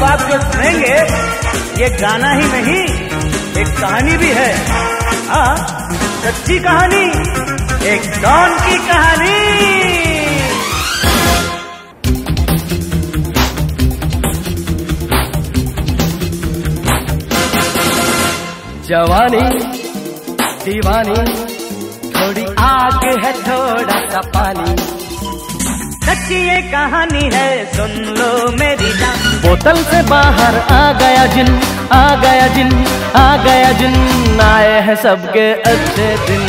अब आप जो सुनेंगे ये गाना ही नहीं, एक कहानी भी है। हाँ, सच्ची कहानी, एक डॉन की कहानी। जवानी दीवानी, थोड़ी आग है थोड़ा सा पानी। सच्ची ये कहानी है, सुन लो मेरी जान। बोतल से बाहर आ गया जिन, आ गया जिन, आ गया जिन, आए हैं सबके अच्छे दिन।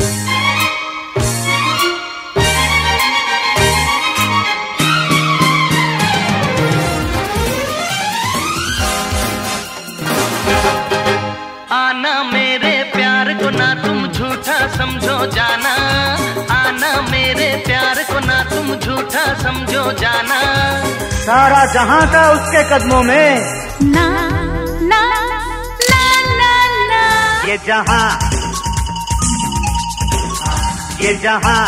आना मेरे प्यार को ना तुम झूठा समझो जाना, आना मेरे प्यार को ना तुम झूठा समझो जाना। सारा जहां था उसके कदमों में, ना ना ना ना ना, ये जहां, ये जहां।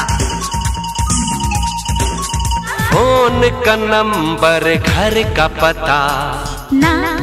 फोन का नंबर, घर का पता, ना